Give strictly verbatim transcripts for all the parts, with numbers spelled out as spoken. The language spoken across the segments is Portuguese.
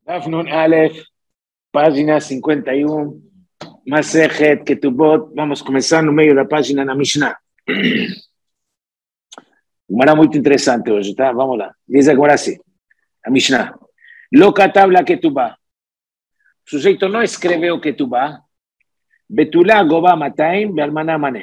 Afnun Aleph, página cincuenta y uno, Masejet Ketubot, vamos a comenzar no meio da página na Mishnah. Uma muito interessante hoje, tá? Vamos lá. Diz agora assim, a Mishnah. Lo katabla Ketubá. O sujeito não escreveu Ketubá. Betulá Gobá Mataim Be'almaná Mané.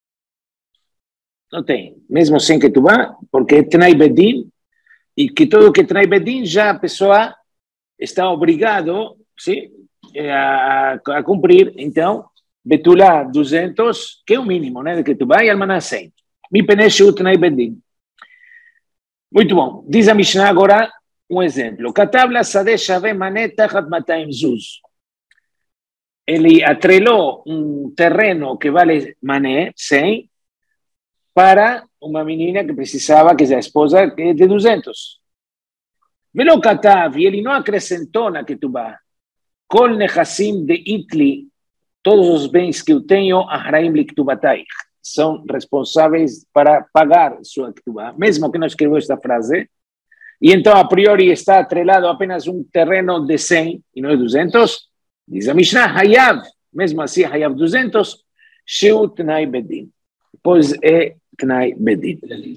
Não tem. Mesmo sem Ketubá, porque é Tnai Bedin, e que todo que Tnai Bedin já a pessoa está obrigado, sim, a, a cumprir. Então, Betulá duzentos, que é o mínimo, né, de Ketubá, e Almaná cem. Mi peneshu Tnai Bedin. Muito bom. Diz a Mishnah agora um exemplo. Katabla Sadeh Shaveh Mané Tachat Mataim Zuz. Ele atrelou um terreno que vale Mané, cem, para uma menina que precisava, que é a esposa, de duzentos. Velo Katav, e ele não acrescentou na Ketubá. Kol Nechassim de Itli, todos os bens que eu tenho, Ahraim Liktubatai, são responsáveis para pagar sua Ketubá, mesmo que não escreveu esta frase. E então, a priori, está atrelado apenas um terreno de cem e não de duzentos. Diz a Mishnah, Hayav, mesmo assim, Hayav duzentos, Sheu Tnai Bedin. Pois é Tnai Bedin.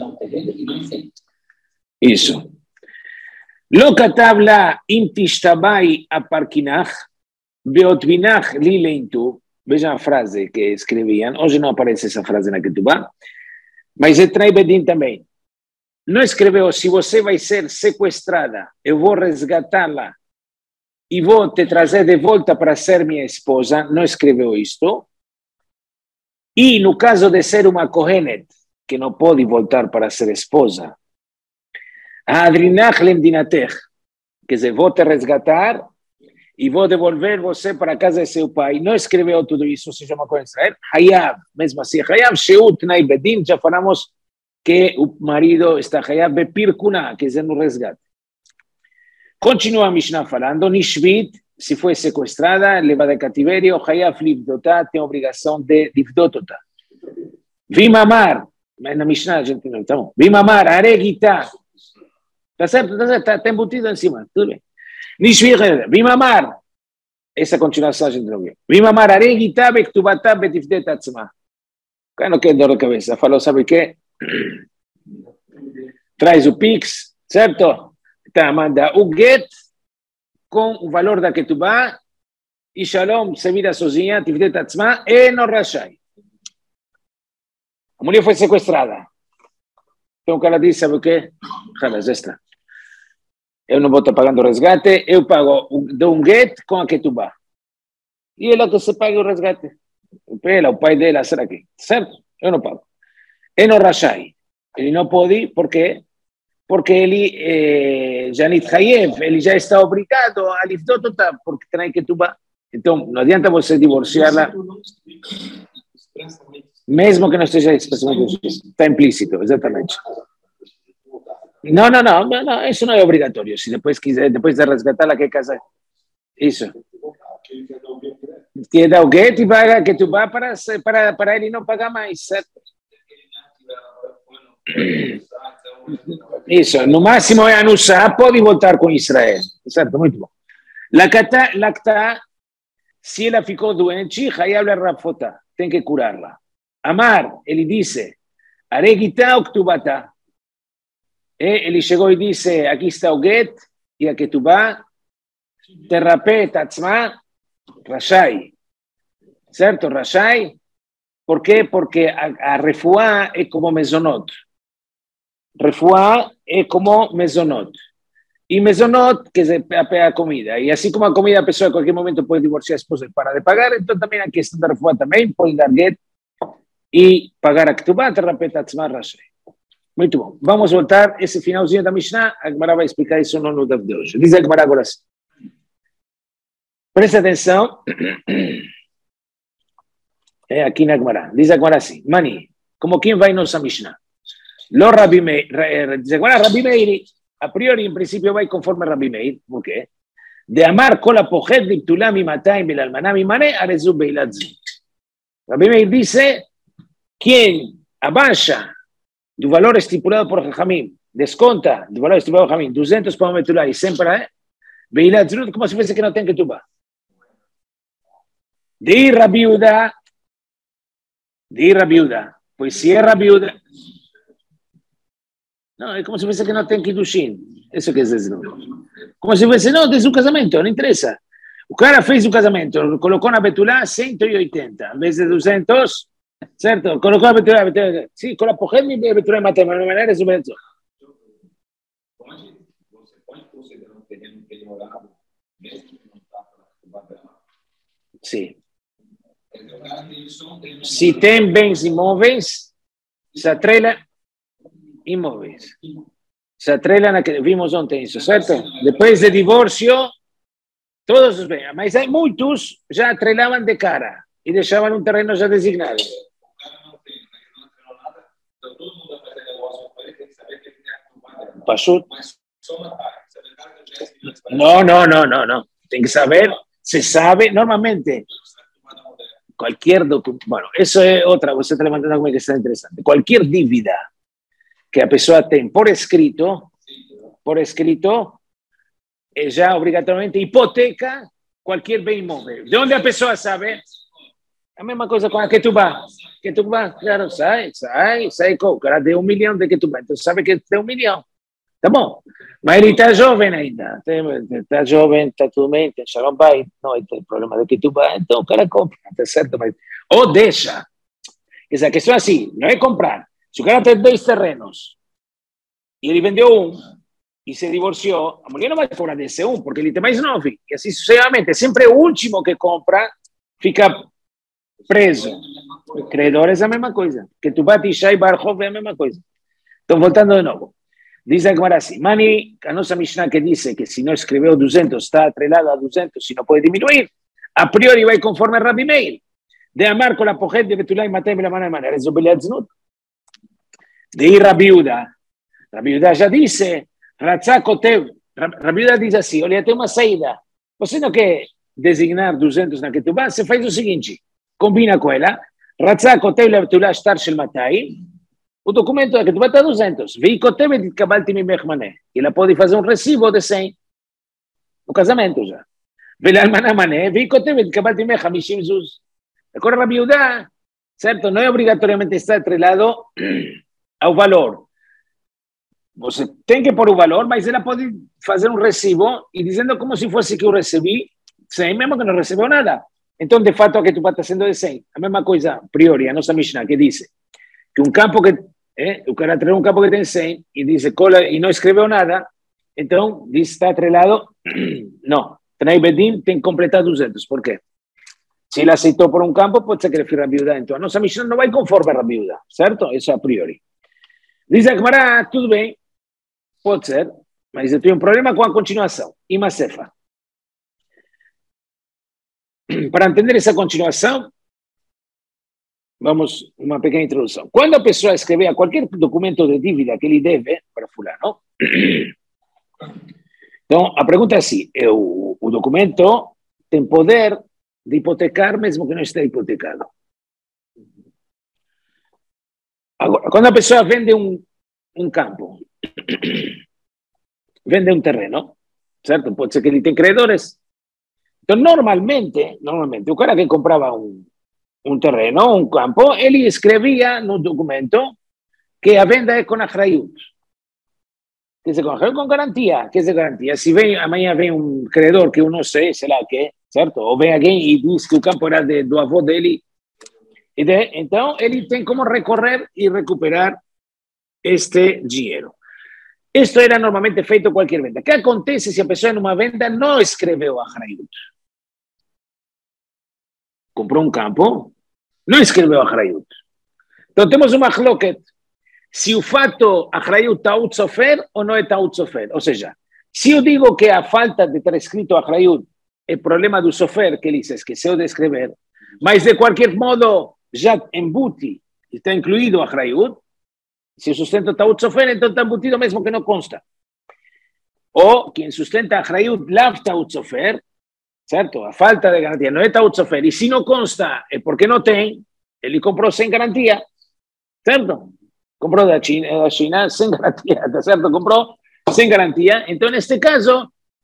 Isso. Lo katabla im tishtabai aparkinach, beotvinach li leintu. Vejam a frase que escreviam. Hoje não aparece essa frase na Ketubá, mas é Tnai Bedin também. Não escreveu, se você vai ser sequestrada, eu vou resgatá-la e vou te trazer de volta para ser minha esposa. Não escreveu isto. E no caso de ser uma kohenet, que não pode voltar para ser esposa, adrinach lemdinatech, quer dizer, vou te resgatar e vou devolver você para a casa de seu pai. Não escreveu tudo isso, se chama Kohen Israel. Hayav, mesmo assim, Hayav Sheut Tnai Bedin, já falamos que o marido está Hayav Bepirkuna, quer dizer, no resgate. Continua a Mishnah falando, Nishvit, se foi sequestrada, levada a cativerio, Hayav Livdotá, tem a obrigação de Livdototá. Vimamar, mas na Mishnah a gente não, então, Vimamar, Aregitá, está certo, está certo, está embutido em cima, tudo bem. Nishvit, Vimamar, essa continuação a gente não viu. Vimamar, Aregitá, Bektubatá, Betifdet Atzma. O cara não quer dor de cabeça, falou, sabe o quê? Traz o Pix, certo? Tá, manda o get com o valor da Ketubá e Shalom se vira sozinha, Tifdet Atzma, e não rachai. A mulher foi sequestrada. Então o cara disse, sabe o quê? Já está. Eu não vou estar pagando o resgate, eu pago, dou um get com a Ketubá. E ela que se paga o resgate. Ela, o pai dela, será que? Certo? Eu não pago. E não rachai. Ele não pode, por quê? Porque ele, eh, Janit Hayev, ele já está obrigado a Livdototá, porque tem Ketubá. Então, não adianta você divorciá-la, mesmo que não esteja expressamente, está implícito, exatamente. Não, não, não, não, não, isso não é obrigatório. Se depois quiser, depois de resgatá-la, quer casar. Isso. Que dá o get e paga Ketubá para, para, para ele não pagar mais, certo? Isso, no máximo é anunciar, pode voltar com Israel, certo? Muito bom. Lactá, se ela ficou doente, Hayav Rafotá, tem que curá-la. Amar, ele disse, Aregitá ou Ktubatá. Ele chegou e disse, aqui está o get e a Ketubá, Terrapé Tatzma, Rashai. Certo, Rashai? Por quê? Porque a, a refuá é como mezonot. Refuá é como mezonot. E mezonot, quer dizer, a, a comida. E assim como a comida, a pessoa a qualquer momento pode divorciar a esposa e parar de pagar, então também a questão da refuá também pode dar get e pagar a Ketubá, Terrapet Atzma, Rashai. Muito bom. Vamos voltar esse finalzinho da Mishnah. A Gemara vai explicar isso no no de hoje. Diz a Gemara agora assim. Presta atenção. É aqui na Gemara. Diz a Gemara assim. Mani, como quem vai nossa Mishnah? Lo Rabi Meir, diz agora Rabi Meir, a priori, em princípio, vai conforme Rabi Meir, por quê? De amar kol apochet liptulá mi matayim bel almaná mi mané arezu beilat zut. Rabi Meir disse, quem abaixa do valor estipulado por Jajamim, desconta do valor estipulado por Jajamim, duzentos para uma betulá e cem para Beila Tzrut, como se fosse que não tem Ketubá. De Rabiuda, de Rabiuda, pois se é Rabiuda. Não, é como se fosse que não tem Kiddushin. Isso quer dizer. Como se fosse, não, tem um casamento, não interessa. O cara fez o casamento, colocou na Betulá cento e oitenta, em vez de duzentos, certo? Colocou na Betulá, Betulá. Sim, com a Pohem e a Betulá matou, mas de maneira é super. Pode, você pode considerar um terreno que ele morava, mesmo que não está para a Sim. Se tem bens imóveis, se atrela imóveis. Se atrela naquele, vimos ontem isso, certo? Depois do divórcio, todos os bens, mas há muitos já atrelavam de cara e deixavam um terreno já designado. Passou? Não, não, não, não, não. Tem que saber, se sabe, normalmente, qualquer documento, bueno, isso é outra, você está levantando uma questão interessante. Qualquer dívida que a pessoa tem por escrito, por escrito, é já obrigatoriamente hipoteca qualquer bem imóvel. De onde a pessoa sabe? A mesma coisa com a Ketubá. Ketubá, claro, sai, sai, sai, o cara deu um milhão de Ketubá, então sabe que tem um milhão. Tá bom, mas ele está jovem ainda, está jovem, está tudo bem, tem Shalom Bayit, não tem problema de Ketubá, então o cara compra, tá certo? Mas, ou deixa. Essa questão é assim, não é comprar. Se o cara tem dois terrenos e ele vendeu um e se divorciou, a mulher não vai cobrar desse um, porque ele tem mais nove. E assim sucessivamente, sempre o último que compra fica preso. Credores é a mesma coisa. Ketubá, Tisha e Barhov é a mesma coisa. Então, voltando de novo. Diz agora assim, Mani, a nossa Mishnah que diz que se não escreveu duzentos, está atrelado a duzentos e não pode diminuir, a priori vai conforme Rabbi Meir. De amar com a pojet de Betulá e matar pela mano de maneira, isso é Znut. De Rabbi Yehuda, Rabbi Yehuda já disse, Ratzá Kotev, Rabbi Yehuda diz assim, olha, tem uma saída, você não quer designar duzentos na Ketubá, você faz o seguinte, combina com ela, Ratzá Kotev le Betulá Shtar Shel Matai, o documento da Ketubá está duzentos, Vei Kotev et Kabalti Mimech Mané, e ela pode fazer um recibo de cem, no casamento já. Vei Almaná Mané, Vei Kotev et Kabalti Mimech Hamishim Zuz. Agora Rabbi Yehuda, certo, não é obrigatoriamente estar atrelado ao valor. Você tem que pôr o valor, mas ela pode fazer um recibo e dizendo como se fosse que eu recebi cem, mesmo que não recebeu nada. Então, de fato, a Ketubá está sendo de cem. A mesma coisa, a priori, a nossa Mishnah, que diz que um campo que, eh, o cara atrelou um campo que tem cem e diz cola e não escreveu nada, então, diz está atrelado, não. Tanai Bedim tem que completar duzentos. Por quê? Se ele aceitou por um campo, pode ser que ele fez Rabbi Yehuda. Então, a nossa Mishnah não vai conforme a Rabbi Yehuda, certo? Isso é a priori. Diz a Gemara, tudo bem, pode ser, mas eu tenho um problema com a continuação. Ima Sefa. Para entender essa continuação, vamos uma pequena introdução. Quando a pessoa escreve qualquer documento de dívida que ele deve para fulano, então a pergunta é assim, o, o documento tem poder de hipotecar mesmo que não esteja hipotecado. Agora, quando a pessoa vende um, um campo, vende um terreno, certo? Pode ser que ele tenha credores. Então, normalmente, normalmente, o cara que comprava um, um terreno, um campo, ele escrevia no documento que a venda é com achrayut. Quer dizer, com, com garantia. Quer dizer, garantia. Se vem, amanhã vem um credor que eu não sei, sei lá o que, certo? Ou vem alguém e diz que o campo era de, do avô dele, e de, então ele tem como recorrer e recuperar este dinheiro. Isto era normalmente feito qualquer venda. O que acontece se a pessoa numa venda não escreveu achrayut? Comprou um campo, não escreveu achrayut. Então temos uma chloket. Se o fato achrayut ta'ut sofer ou não é ta'ut sofer. Ou seja, se eu digo que a falta de ter escrito achrayut é problema do sofer, que ele se esqueceu de escrever, mas de qualquer modo já embute, está incluído achrayut, se o sustento está ta'ut sofer, então está embutido mesmo que não consta. Ou quem sustenta achrayut lav ta'ut sofer, certo? A falta de garantia não é ta'ut sofer, e se não consta é porque não tem, ele comprou sem garantia, certo? Comprou da China, da China sem garantia, tá certo? Comprou sem garantia. Então, neste caso,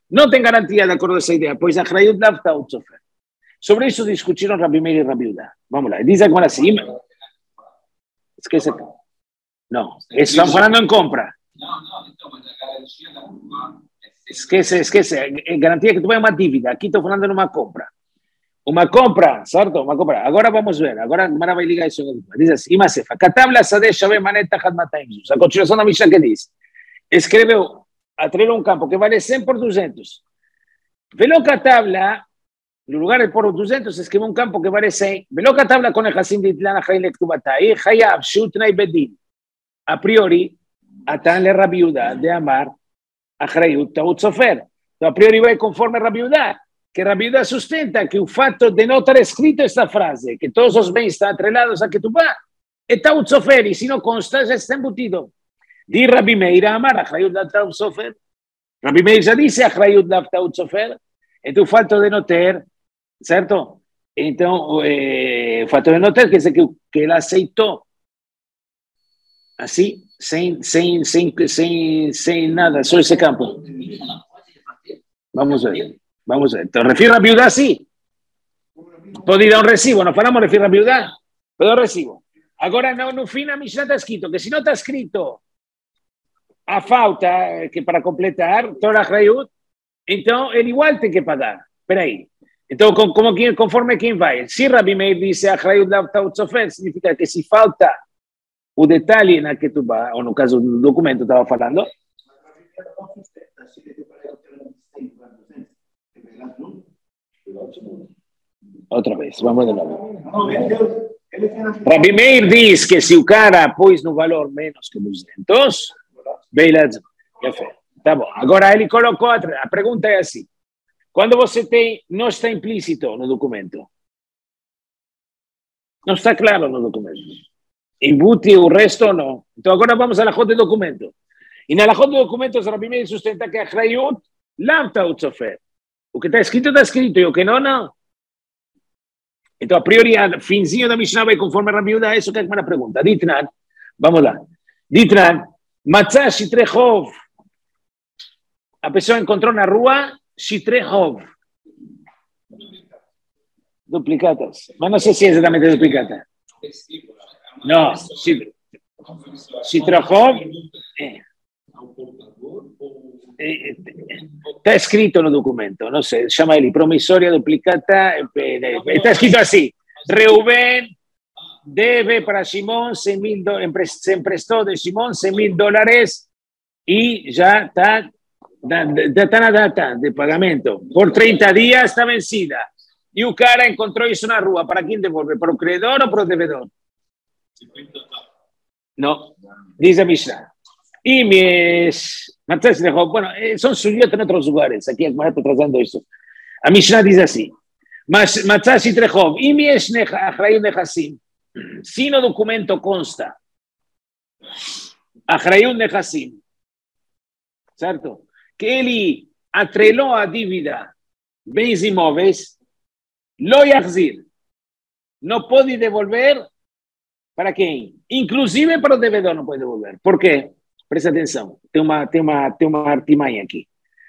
Não tem garantia de acordo com essa ideia, pois a Achrayut Lav Ta'ut Sofer. Sobre isso discutiram Rabi Meir e Rabi Yehuda. Vamos lá, diz agora assim. Esquece. Não, estão falando em compra. Não, não, então, mas a garantia da compra. Esquece, esquece. É garantia que tu vai uma dívida. Aqui estou falando de uma compra. Uma compra, certo? Uma compra. Agora vamos ver. Agora a Gemara vai ligar isso. Diz assim: Imasefa, Katabla Sadeh Shaveh Maneta Had Matayim Zuz. A continuação da Mishnah que diz: escreveu, atrelou um campo que vale cem por duzentos. Velo Katabla, no lugar de por duzentos, escreveu um campo que vale cem. Velo Katabla con el Hasim de Itlan Achay Lektubatai, Hayab, Shutnai Bedin. A priori, Atan le Rabi Yehuda de Amar, Achrayut Ta'ut Sofer. Então, a priori vai conforme Rabi Yehuda, que Rabi Yehuda sustenta que o fato de não estar escrito esta frase, que todos os bens estão atrelados a Ketubá, é Ta'ut Sofer, e se não consta, já está embutido. Diz Rabi Meir Amar, Achrayut Ta'ut Sofer. Rabi Meir já disse Achrayut Ta'ut Sofer. Então, o fato de não ter, certo? Então, eh, o fato de não ter, quer dizer que, que ele aceitou assim, sem, sem, sem, sem, sem nada, só esse campo. Vamos ver, vamos ver. Então, refiro a Biudá, sim. Pode dar um recibo, não falamos refiro a Biudá, pode dar um recibo. Agora, no, no fim, a Mishnah está escrito, que se não está escrito a falta, que para completar, toda a Achrayut, então ele igual tem que pagar. Espera aí. Então, como, como, conforme quem vai? Se Rabi Meir disse Achrayut Lav Ta'ut Sofer, significa que se falta o detalhe na Ketubá, ou no caso do documento estava falando. Outra vez, vamos de novo. Rabi Meir diz que se o cara pôs no valor menos que duzentos, beleza, tá bom. Agora ele colocou, a pergunta é assim, quando você tem, não está implícito no documento, não está claro no documento, embute o resto ou não. Então agora vamos à lajot do documento. E na lajot do documento, o Rabi Meir sustenta que a Achrayut Lav Ta'ut Sofer. O que está escrito, está escrito, e o que não, não. Então, a priori, a finzinho da Mishnah vai conforme a Rabi Yehuda, isso que é uma pergunta. Ditnan, vamos lá. Ditnan, Matzah Shitrechov. A pessoa encontrou na rua Shitrechov. Duplicatas. Mas não sei se é exatamente duplicata. Não, Shitrechov. Está escrito no documento, não sei, chama ele promissória duplicata, está escrito assim, Reuben deve para Simón cem mil, se emprestou de Simón cem mil dólares e já está, já está na data de pagamento, por trinta dias está vencida, e o cara encontrou isso na rua, para quem devolve? Para o credor ou para o devedor? Não, diz a Mishnah. Y mis... Bueno, son suyos en otros lugares. Aquí el Gemara está trazando esto. A Mishnah dice así. Matzah Shitrechov. Y mi Achrayut Nechasim. Si no documento consta. Achrayut Nechasim. ¿Cierto? Que él atreló a dívida bens imóveis. Lo yachzir. No puede devolver. ¿Para quem? Inclusive para o devedor não pode devolver. Por quê? Presta atenção. Tem uma, tem uma, tem uma artimanha aqui.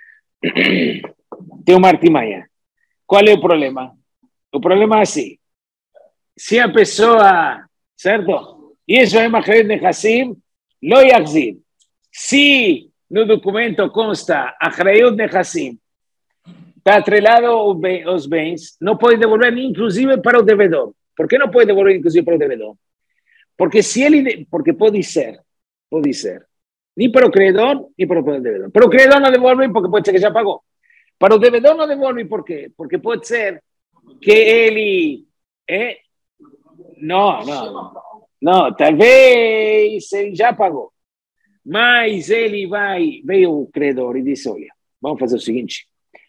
Tem uma artimanha. Qual é o problema? O problema é assim. Se a pessoa, certo? Isso é uma Achrayut Nechasim, lo yachzir. Se no documento consta Achrayut Nechasim, está atrelado aos bens, não pode devolver inclusive para o devedor. Por que não pode devolver inclusive para o devedor? Porque se ele, porque pode ser, pode ser, nem para o credor, nem para o devedor. Para o credor não devolve porque pode ser que já pagou. Para o devedor não devolve por quê? Porque pode ser que ele, é, não, não, não, talvez ele já pagou, mas ele vai, veio o credor e disse, olha, vamos fazer o seguinte,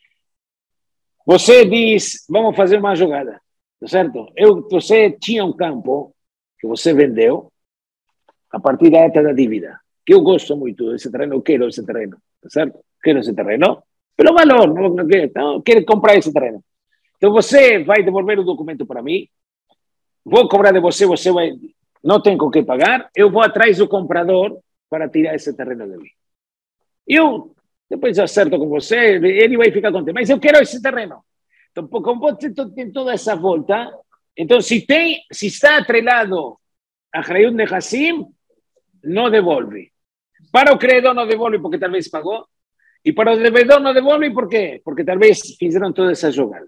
você diz, vamos fazer uma jogada, certo? Eu, você tinha um campo que você vendeu a partir da data da dívida, que eu gosto muito desse terreno, eu quero esse terreno, certo? Quero esse terreno, pelo valor, não, não quero, não, quero comprar esse terreno. Então você vai devolver o documento para mim, vou cobrar de você, você vai, não tem com que pagar, eu vou atrás do comprador para tirar esse terreno de mim. Eu depois eu acerto com você, ele vai ficar contente. Mas eu quero esse terreno. Então, como você tem toda essa volta, então se, tem, se está atrelado a Achrayut Nechassim, não devolve. Para o credor não devolve porque talvez pagou, e para o devedor não devolve por quê? Porque talvez fizeram toda essa jogada.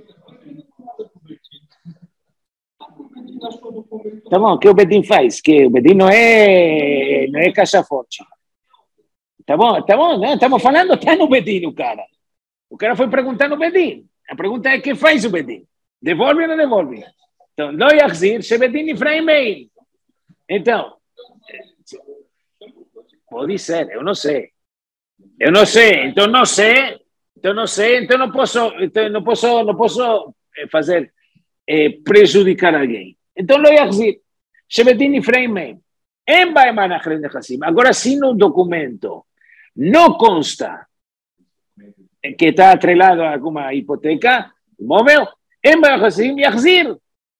Tá bom, o que o Bedin faz? Que o Bedin não é, não é caixa forte. Tá bom, tá bom, né? Estamos falando, tá no Bedin o cara. O cara foi perguntar no Bedin. A pergunta é: o que faz o Bedin? Devolve ou não devolve? Então, não yachzir, se Bedin Nifraim meio. Então, pode ser, eu não sei. Eu não sei, então não sei, então não sei, então não posso, então não posso, não posso fazer eh, prejudicar alguém. Então, não yachzir, se Bedin Nifraim meio. Em Baiman Achrayut Nechassim. Agora, se no documento não consta que está atrelado a alguma hipoteca, imóvel, em Baiman Nechassim, yachzir.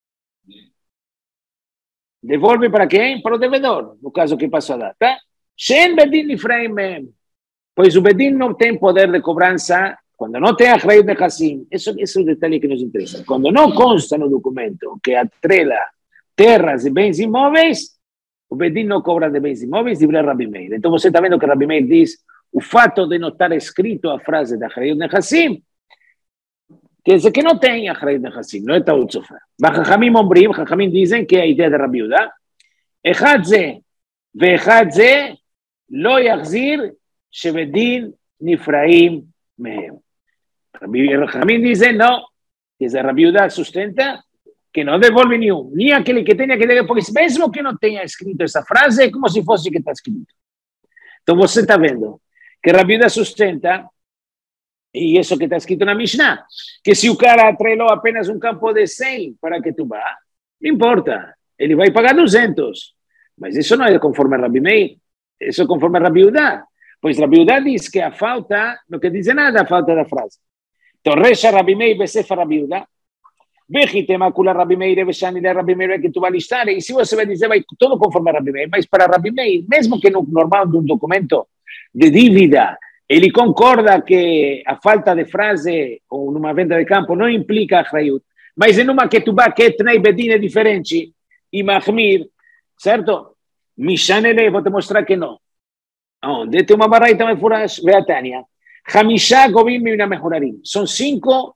Devolve para quem? Para o devedor, no caso que passou a data. Shen Bedin Nifraim meio. Pois o Bedin não tem poder de cobrança quando não tem Achrayut Nechassim. Isso, esse é o detalhe que nos interessa. Quando não consta no documento que atrela terras e bens imóveis, o Bedin não cobra de bens imóveis, livre Rabi Meir. Então você está vendo que Rabi Meir diz o fato de não estar escrito a frase da Achrayut Nechassim, quer dizer que não tem Achrayut Nechassim, não é Taut Sofer. Chachamim ombrim, Chachamim dizem que é a ideia de Rabi Yehuda, Echad ze ve'echad ze lo yachzir shebedin nifraim mehem. Chachamim dizem não, que a Rabi Yehuda sustenta que não devolve nenhum, nem aquele que tenha que devolver, porque mesmo que não tenha escrito essa frase, é como se fosse que está escrito. Então você está vendo que Rabi Yehuda sustenta, e isso que está escrito na Mishnah, que se o cara atrelou apenas um campo de cem para que tu vá, não importa, ele vai pagar duzentos. Mas isso não é conforme Rabi Meir, isso é conforme Rabi Yehuda. Pois Rabi Yehuda diz que a falta, não quer dizer nada a falta da frase. Então, Recha Rabi Meir, Besefa Rabi Yehuda, Vejitemacula Rabi Meir, Veshanile Rabi Meir, que tu vai listar, e se você vai dizer, vai todo conforme Rabi Meir, mas para Rabi Meir, mesmo que no normal de um documento de dívida, ele concorda que a falta de frase ou numa venda de campo não implica Achrayut, mas em uma que tu vai, que Tnei Bedin é diferente, e Mahmir, certo? Mishanele, vou te mostrar que não. Onde tem uma baraita me furas, Beatania. Hamisha Govim Mina Mejorarim. São cinco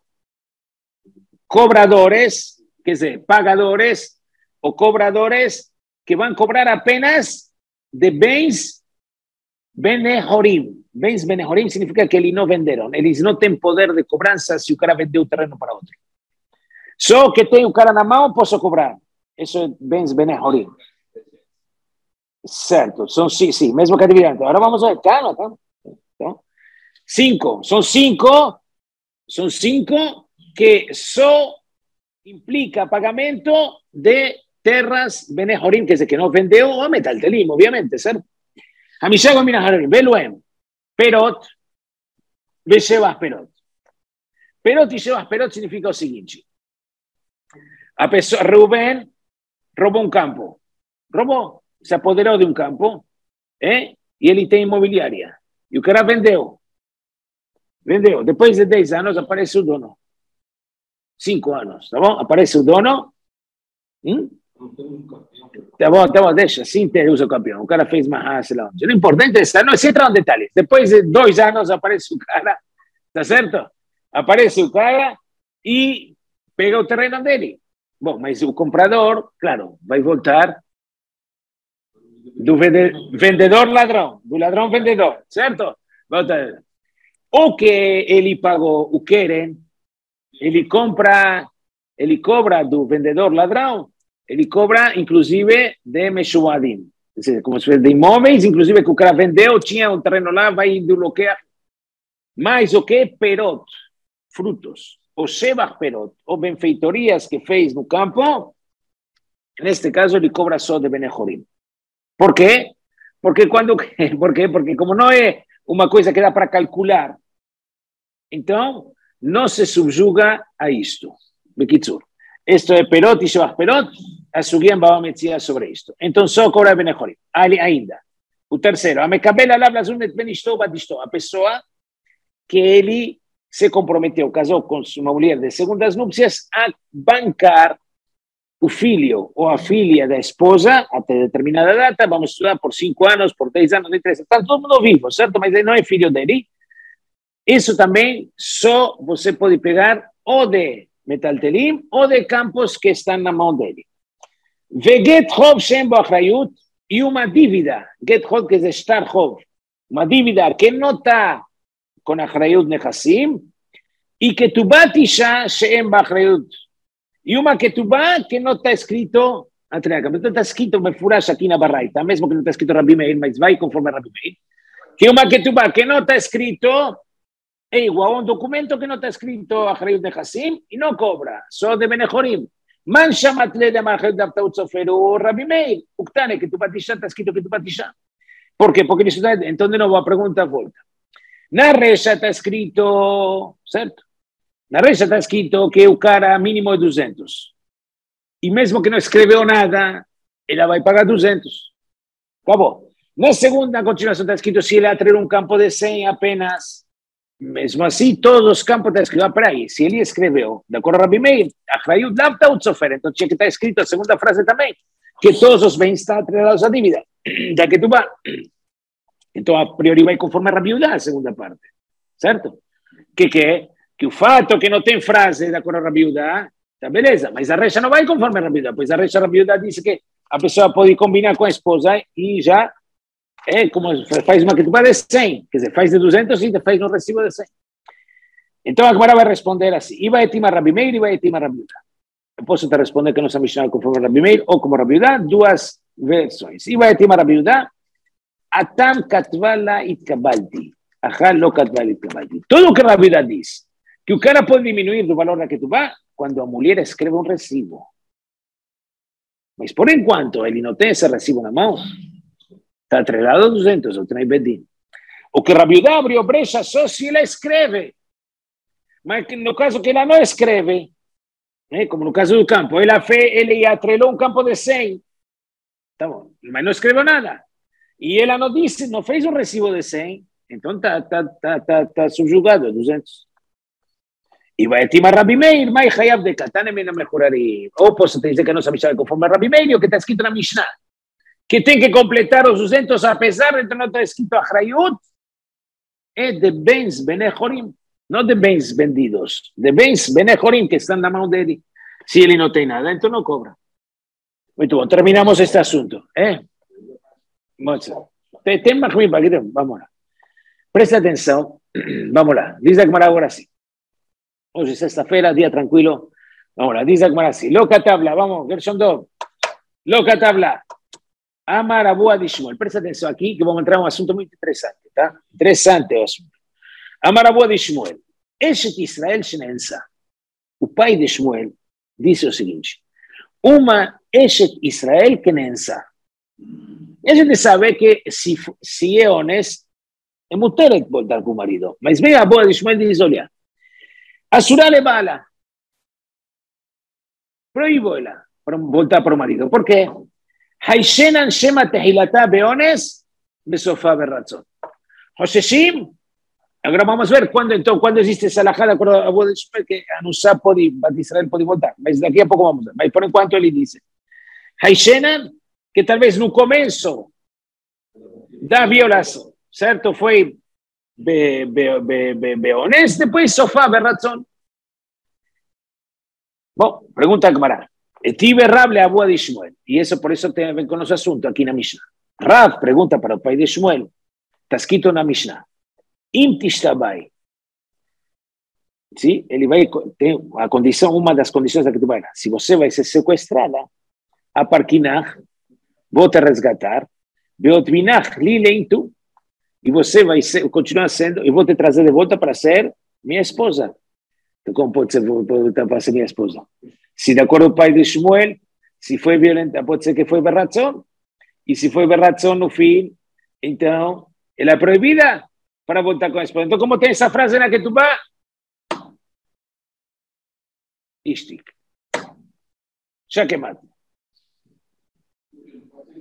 cobradores, quer dizer, pagadores ou cobradores que vão cobrar apenas de bens Benehorim. Bens Benehorim significa que eles não venderam. Eles não têm poder de cobrança se o cara vendeu o terreno para outro. Só que tem o cara na mão, posso cobrar. Isso é bens Benehorim. Certo, são sim, sim, mesmo que adivinhante. Agora vamos ver, calma, calma. Então, cinco, são cinco, são cinco que só implica pagamento de terras Benehorim, quer dizer, que não vendeu o metaltelim, obviamente, certo? Hamisha Govim Mina Mejorarim, Beluem, Perot, Beshevas Perot. Perot e Shevas Perot significa o seguinte: a pessoa, Reuben roubou um campo, roubou, se apoderou de um campo, eh? E ele tem imobiliária. E o cara vendeu. Vendeu. Depois de dez anos aparece o dono. Cinco anos, tá bom? Aparece o dono. Hum? Tá bom, tá bom, deixa. Assim usa o campeão. O cara fez uma sei lá onde. Não importa, interessa. Não, se entra em detalhes. Depois de dois anos aparece o cara, tá certo? Aparece o cara e pega o terreno dele. Bom, mas o comprador, claro, vai voltar do vendedor ladrão, do ladrão vendedor, certo? O que ele pagou, o querem, ele compra, ele cobra do vendedor ladrão, ele cobra inclusive de meshuadim, como se fosse de imóveis, inclusive que o cara vendeu, tinha um terreno lá, vai desbloquear. Mas o que? Perot, frutos, ou shevach perot, ou benfeitorias que fez no campo, neste caso ele cobra só de Benehorim. ¿Por qué? Porque cuando, ¿por qué? Porque como no es una cosa que da para calcular, entonces no se subyuga a esto. Bekitsur. Esto es Perot y Shevach Perot, a su guía va a meter sobre esto. Entonces só cobra Benehorim. Ainda. O terceiro, a mecabela labla zunet benishto batishto. A pessoa que ele se comprometeu, casou com uma mulher de segundas núpcias a bancar o filho ou a filha da esposa até determinada data, vamos estudar por cinco anos, por dez anos, de três, está todo mundo vivo, certo? Mas ele não é filho dele. Isso também só você pode pegar ou de metaltelim ou de campos que estão na mão dele. Veget chov shem bo achrayut, e uma dívida, get chov que é estar chov, uma dívida que não está com achrayut nechassim, e que tu batisha shem bo achrayut. E uma ketubá que não está escrito, não está escrito mefurash aqui na Baraita, mesmo que não está escrito Rabi Meir, mas vai conforme Rabi Meir, que uma ketubá que não está escrito é igual a um documento que não está escrito Achrayut Nechassim e não cobra, só de Benechorim. Man shamat le de Achrayut Neftaut Sofer o Rabi Meir, o que está é que tu batisha, está escrito que tu batisha. Por quê? Porque isso está, então de novo a pergunta volta. Na recha está escrito, certo? Na recha está escrito que o cara mínimo é duzentos. E mesmo que não escreveu nada, ela vai pagar duzentos. Acabou. Na segunda, na continuação, está escrito se ele atrer um campo de cem apenas. Mesmo assim, todos os campos estão escritos. Ah, peraí, se ele escreveu, de acordo com Rabi Meir, Achrayut Neftaut Sofer, então tinha que estar escrito a segunda frase também, que todos os bens estão atrelados à dívida. Da que tu vai. Então, a priori, vai conforme a Rabi Yudá, a segunda parte. Certo? Que que é? Que o fato que não tem frase de acordo com a Rabi Yudá, tá beleza, mas a recha não vai conforme a Rabi Yudá, pois a recha Rabi Yudá diz que a pessoa pode combinar com a esposa e já é como faz uma ketubá de cem, quer dizer, faz de duzentos e faz no recibo de cem. Então a Gemara vai responder assim, e vai etimar Rabi Meir e vai etimar Rabi Yudá. Eu posso te responder que nossa Mishnah conforme Rabi Meir ou como Rabi Yudá, duas versões. E vai etimar Rabi Yudá, atam katvala itkabalti, achal lo katvala itkabalti. Tudo o que Rabi Yudá diz, que o cara pode diminuir do valor da ketubá quando a mulher escreve um recibo. Mas por enquanto ele não tem esse recibo na mão, está atrelado a duzentos, ou tem bedin. O que Rabi Yudá abriu brecha só se ela escreve. Mas no caso que ela não escreve, né, como no caso do campo, ela, fez, ele atrelou um campo de cem, tá bom, mas não escreveu nada. E ela não disse, não fez um recibo de cem, então está tá, tá, tá, tá subjugado a duzentos. E vai etimar Rabi Meir, mas Hayav de Katane me não melhoraria. Ou posso te dizer que não sabe conforme Rabi Meir, o que está escrito na Mishnah, que tem que completar os duzentos, apesar de que não está escrito Achrayut, é de bens Benechorim, não de bens vendidos, de bens Benechorim que estão na mão dele. Se ele não tem nada, então não cobra. Muito bom, terminamos este assunto. ¿eh? Tem, tem mais ruim para aqui? Vamos lá. Presta atenção. Vamos lá. Diz a Gemara agora sim. Hoje é sexta-feira, dia tranquilo. Vamos lá. Diz a Gemara sim. Loca tabla, vamos, Gershon Dov. Loca tabla. Amar Abu Adishmuel. Presta atenção aqui que vamos entrar em um assunto muito interessante, tá? Interessante o assunto. Amar Abu Adishmuel. Eshet Israel Shenensa. O pai de Shmuel disse o seguinte: uma Eshet Israel que nensa. E a gente sabe que se, se é honesto, é mulher voltar com o marido. Mas vem a boa de Shmuel e diz: olha, Asura le bala. Proíbo ela para voltar para o marido. Por quê? Haishenan shema tehilata beones besofá berratzon. Hosheshim. Agora vamos ver quando, então, quando existe essa alajada com a boa de Shmuel que Anusá pode, Israel pode voltar. Mas daqui a pouco vamos ver. Mas por enquanto ele diz: Haishenan, que talvez no começo da violação, certo? Foi be, be, be, be, beones, depois sofá berratzon. Bom, pergunta a Gemara. Tive Rab le Abu de Shmuel. E isso por isso tem a ver com o nosso assunto aqui na Mishnah. Rab pergunta para o pai de Shmuel. Está escrito na Mishnah. Im tishtabai. Sim? Ele vai ter a condição, uma das condições da que tu vai. Se você vai ser sequestrada, a parquinach, vou te resgatar, beotvinach li leintu, e você vai ser, continuar sendo, e vou te trazer de volta para ser minha esposa. Então, como pode ser voltar para ser minha esposa? Se de acordo com o pai de Shmuel, se foi violenta, pode ser que foi berratzon, e se foi berratzon no fim, então, ela é proibida para voltar com a esposa. Então, como tem essa frase na que tu vai? Ishtik. Já que mata.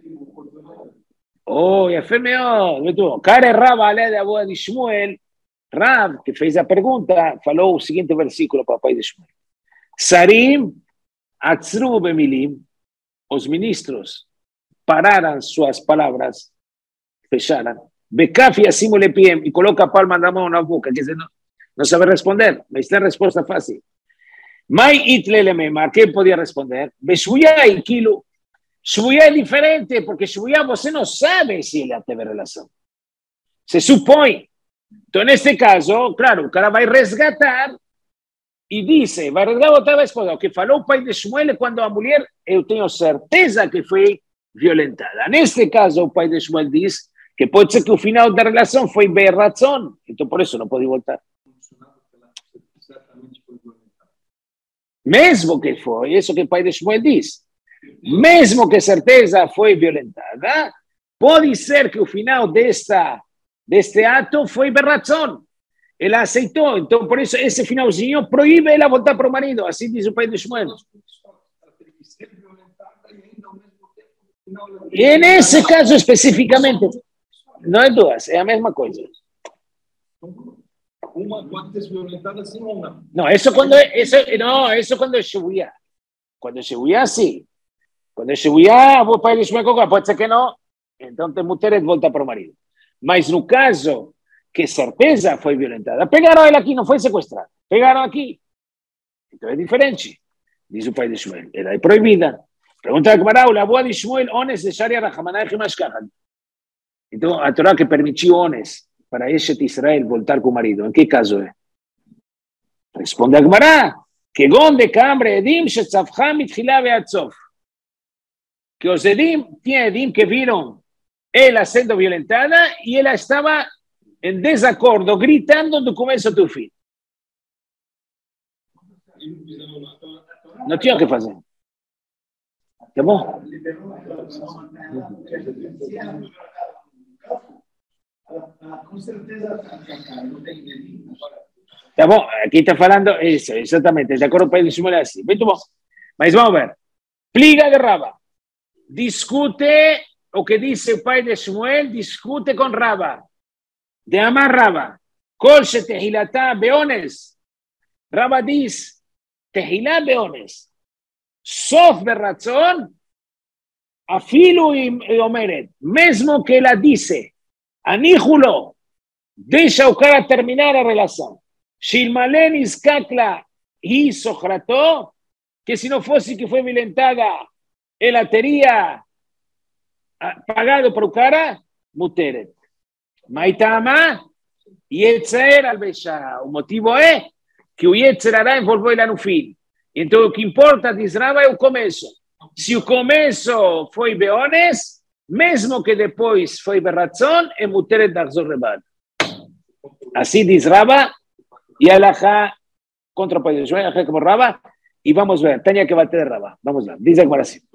Oh, יפה מאוד. cara erraba a lei de Abu de Shmuel, Rav, que fez a pergunta, falou o seguinte versículo para o pai de Shmuel. Sarim atzru bemilim, os ministros pararam suas palavras, fecharam, bekaf e acimo le piem, e coloca a palma da mão na boca, quer dizer, não, não sabe responder, mas tem resposta fácil. Mai itle le memar, quem podia responder? Beshuya e kilo. Shvuya é diferente, porque Shvuya você não sabe se ele teve relação. Se supõe. Então, neste caso, claro, o cara vai resgatar e diz, vai resgatar a esposa. O que falou o pai de Shmuel é quando a mulher, eu tenho certeza que foi violentada. Neste caso, o pai de Shmuel diz que pode ser que o final da relação foi bem razão, então por isso não pode voltar. Mesmo que foi, isso que o pai de Shmuel diz. Mesmo que certeza foi violentada, pode ser que o final desta, deste ato foi berração. Ela aceitou, então por isso esse finalzinho proíbe ela voltar para o marido, assim diz o pai de Shmuel. E nesse caso especificamente, não é duas, é a mesma coisa. Uma pode ter se violentada assim ou não? Não, isso quando é, isso, não, isso quando é Shvuya. Quando é Shvuya, sim. Quando é Shvuya, o pai de Shmuel, pode ser que não, então tem mulher de volta para o marido. Mas no caso que certeza foi violentada, pegaram ela aqui, não foi sequestrada, pegaram aqui. Então é diferente, diz o pai de Shmuel, ela é proibida. Pergunta a Gemara, a avó de Shmuel, ones de Sharia Rahamanah e Mashkachan. Então a Torá que permitiu ones para Eshet Israel voltar com o marido, em que caso é? Responde a Gemara, que gonde cambre edim shetzavcha mitchila ve'atzof. Que os edim, tinha edim que viram ela sendo violentada e ela estava em desacordo, gritando do começo ao fim. Não tinha o que fazer. Tá bom? Tá bom, aqui está falando isso, exatamente, de acordo com o pai de Shmuel é assim. Muito bom. Mas vamos ver. Pliga de Rava. Discute o que diz o pai de Shmuel, discute com Rava. De Amar Rava. Kol shetehilatá beones. Rava diz, tehilá beones. Sof berratzon, afilo e omeret. Mesmo que ela disse, aníjulo, deixa o cara terminar a relação. Shilmalen iskakla e sochrató, que se não fosse que foi violentada, ela teria pagado para o cara, muteret. Maitama, Yetzer al-Besha. O motivo é que o Yetzer Hará envolveu ela no fim. Então o que importa, diz Rava, é o começo. Se o começo foi beones, mesmo que depois foi berratzon, é muteret d'achzor levad. Assim diz Rava, e alahá contra o pai de Shmuel, alahá como Rava, e vamos ver, Tânia que bater Rava. Vamos lá, diz agora assim.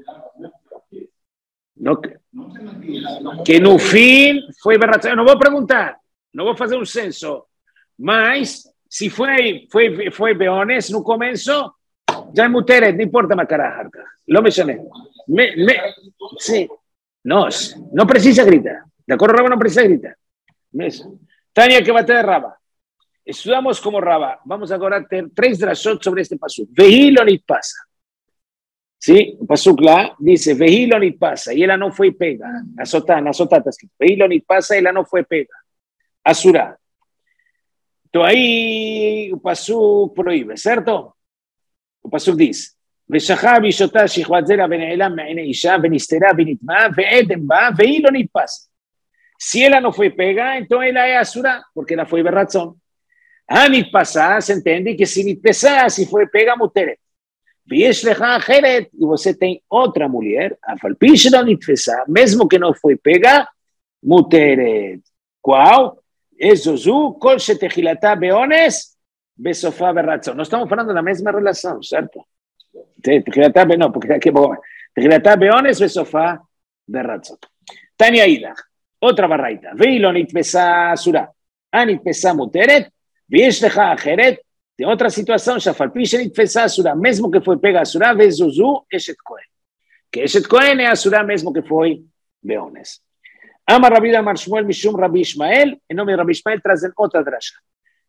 No, que no fim foi berratzon. Eu não vou perguntar, não vou fazer um censo, mas se foi, foi, foi beones no começo, já é muteret, não importa mais caraca. Lo me chamei. Me, me, sim. Nós, não precisa gritar. De acordo, Rava não precisa gritar. Tânia que bater Rava. Estudamos como Rava. Vamos agora ter três drashot sobre este pasuk. Vehilonit pasa. Sim, o pasuk lá diz Vehilonit pasa. E ela não foi pega. Azotá, na Azotá está escrito. Vehilonit pasa, ela não foi pega. Asura. Então aí o pasuk proíbe, certo? O pasuk diz ושכב אישותה שכבת זרע ונעלם מעיני אישה ונסתרה ונטמעה ועדן בה והיא לא נתפס. Si ela não foi pega, então ela é asura, porque ela foi berratzon. A nitpasa, se entende que se nitpesa, se foi pega, muteret. Viesh lecha acheret, e você tem outra mulher, a falpish não nitpesa, mesmo que não foi pega, muteret. Qual? Ezozu, kol shetechilatá beones, besofá berratzon. Nós estamos falando da mesma relação, certo? Tehilatá be, não, porque aqui é bom. Tehilatá beones, besofá berratzon. Tania Ida. Outra barraita. Veilo nitpesa asura. A nitpesa muteret. Viesh lecha acheret. Tem outra situação. Shafalpish nitpesa asura. Mesmo que foi pega asura, vezuzu eshet kohen. Que eshet kohen é asura mesmo que foi beones. Ama Rabi Amar Shmuel mishum Rabi Ishmael. Em nome de Rabi Ishmael trazem outra drasha.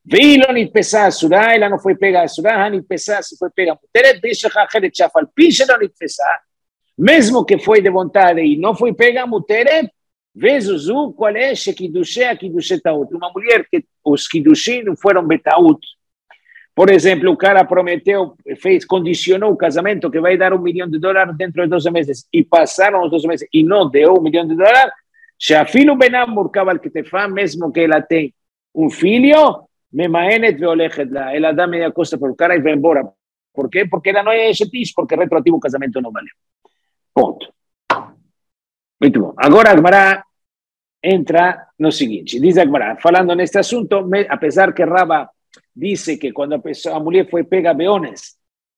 Veio nit pesar a surá, ela não foi pegar a surá, nit pesar, se foi pegar a muteret, deixa a cheret chafal, picha não nit pesar, mesmo que foi de vontade e não foi pegar a muteret, vezuzu, qual é, shekidushé, a kidushé taut. Uma mulher que os kidushim não foram betaut. Por exemplo, o cara prometeu, fez, condicionou o casamento que vai dar um milhão de dólares dentro de doze meses e passaram os doze meses e não deu um milhão de dólares, sheafilo benam murkab que te faz, mesmo que ela tem um filho, memaenet veolechet lá, ela dá meia costa para o cara e vai embora. Por quê? Porque ela não é eshetish, porque retroativo o casamento não valeu. Ponto. Muito bom. Agora a Agmará entra no seguinte, diz a Agmará, falando neste assunto, apesar que Raba dice que quando a, pessoa, a mulher foi pega beones,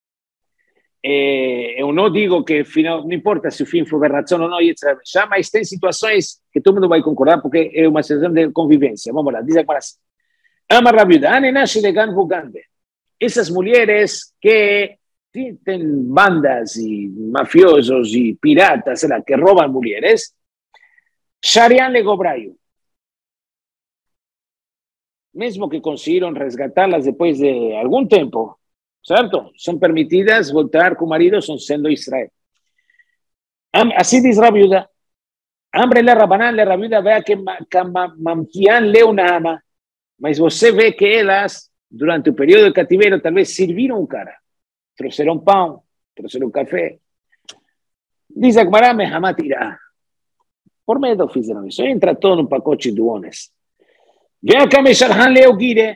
eh, eu não digo que final, não importa se o fim foi razão ou não, etcétera. Mas tem situações que todo mundo vai concordar porque é uma situação de convivência. Vamos lá, diz a Agmará assim. Ama Rabiuda, anenashi de gan bugande. Essas mulheres que tem bandas e mafiosos e piratas, sei lá, que roubam mulheres, Sharian legobraio. Mesmo que conseguiram resgatá-las depois de algum tempo, certo? São permitidas voltar com o marido, são sendo Israel. Assim diz Rabiuda. Ambre le Rabanan, le Rabiuda, vea que mamkian leuna ama, mas você vê que elas, durante o período de cativeiro, talvez serviram um cara. Trouxeram pão, trouxeram café. Diz a Agmará, mehamat irá. Por medo fizeram isso. Entra todo no pacote de ones. Vem cá, me sharhan leo guire.